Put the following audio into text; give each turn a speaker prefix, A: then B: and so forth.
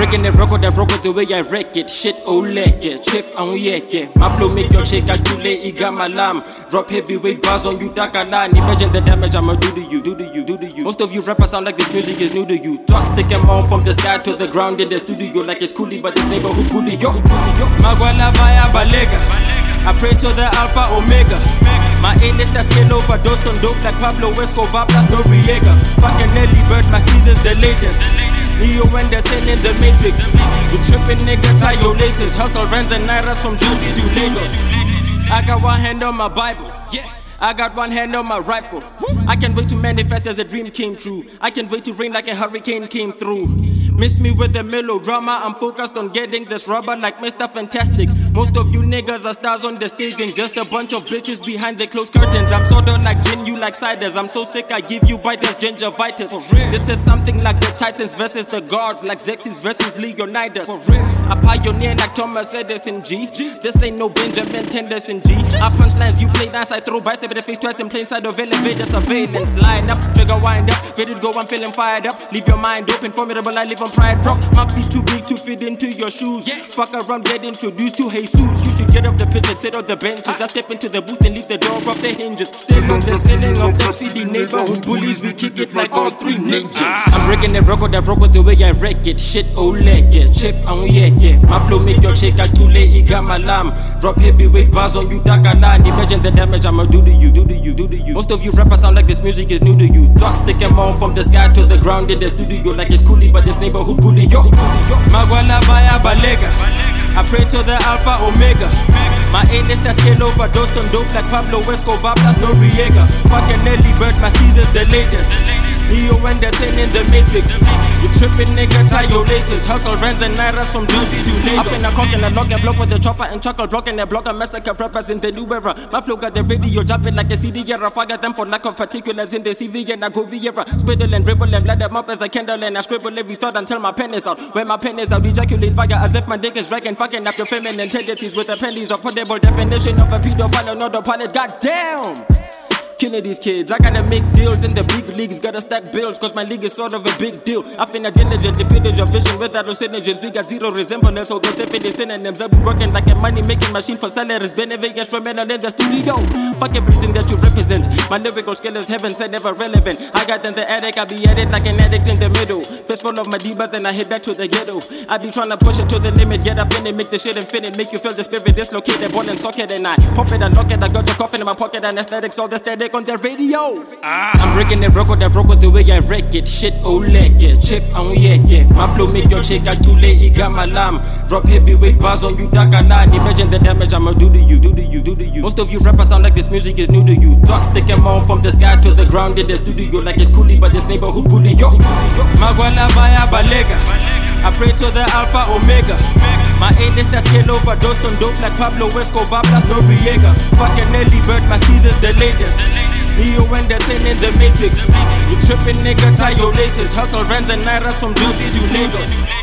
A: breaking the record the way I wreck it. Shit, oleke, chip and yeke. My flow make your chick a tule, iga malam. Drop heavyweight bars on you, dakalan. Imagine the damage I'ma do to you. Most of you rappers sound like this music is new to you. Talk stick em on from the sky to the ground in the studio like it's coolie, but this neighborhood bully yo. Magwala baya balega. I pray to the Alpha Omega. My A-list has skin overdosed on dope like Pablo Escobar plus Noriega. Fucking Nelly Bird, my steez is the latest. Neo and the sin in the Matrix. You trippin' nigga, tie your laces. Hustle Rens and Nairas from Jersey to Lagos. I got one hand on my Bible. I got one hand on my rifle. I can't wait to manifest as a dream came true. I can't wait to rain like a hurricane came through. Miss me with the melodrama. I'm focused on getting this rubber like Mr. Fantastic. Most of you niggas are stars on the stage and just a bunch of bitches behind the closed curtains. I'm sorta like gin, you like ciders. I'm so sick I give you biters, gingivitis. This is something like the Titans versus the Guards, like Xerxes versus Leonidas. I pioneer like Thomas Edison G. This ain't no Benjamin Tenderson G. I punchlines, you play nice, I throw bicep in the face twice in plain sight of elevator surveillance. Line up, trigger wind up, ready to go, I'm feeling fired up. Leave your mind open, formidable, I live on pride, bro. My feet too big to fit into your shoes. Fuck around, get introduced to Jesus. You should get off the pitch and sit on the benches. I step into the booth and leave the door off the hinges. Still on the ceiling of FCD neighborhood bullies, we kick it like all three ninjas. I'm breaking the record the way I wreck it. Shit, oleke, chip and yeke. My flow make your chick a tule, iga malam. Drop heavyweight bars on you, dakalan. Imagine the damage I'ma do to you. Most of you rappers sound like this music is new to you. Talk stick em on from the sky to the ground in the studio like it's coolie, but this neighborhood bully yo. Magwala baya balega. I pray to the Alpha Omega. My A-list has skin overdosed on dope like Pablo Escobar plus Noriega. Fucking Nelly Bird, my steez is the latest. Neo and the sin in the Matrix. You trippin' nigga, tie your laces. Hustle Rens and Nairas from Jersey to Lagos. Up in a cock and a lock and block with the chopper and chuckle block and a block and massacre rappers in the new era. My flow got the radio jumping like a CD era. Forget them for lack of particulars in the CV and I go Viera. Spittle and dribble and light them up as a candle and I scribble every thought until my pen is out. When my pen is out, ejaculate fire as if my dick is dragging fucking up your feminine tendencies with the pennies of portable definition of a pedophile, another pilot. Goddamn! Killing these kids, I gotta make deals in the big leagues. Gotta stack bills, cause my league is sort of a big deal. I finna diligently pillage your vision without those synergies. We got zero resemblance, so those infinite synonyms. I be working like a money making machine for salaries. Benefit instrumental in the studio. Fuck everything that you represent. My lyrical skill is heaven said never relevant. I got in the attic, I be at it like an addict in the middle. Fist full of my divas and I head back to the ghetto. I be trying to push it to the limit, get up in it, make the shit infinite. Make you feel the spirit dislocated, born and socket and I pop it and lock it. I got your coffin in my pocket and aesthetics, all the static on the radio. I'm breaking the record the way I wreck it. Shit, oleke, chip and yeke. My flow make your chick a tule, iga malam. Drop heavyweight bars on you, dakalan. Imagine the damage I'ma do to you. Most of you rappers sound like this music is new to you. Talk stick em on from the sky to the ground in the studio like it's coolie, but this neighborhood bully yo. Magwala baya balega. I pray to the Alpha Omega. My A-list has skin overdosed on dope like Pablo Escobar plus Noriega. Fucking Nelly Bird, my steez is the latest. Neo and the sin in the Matrix. You trippin' nigga, tie your laces. Hustle Rens and Nairas from Jersey to Lagos.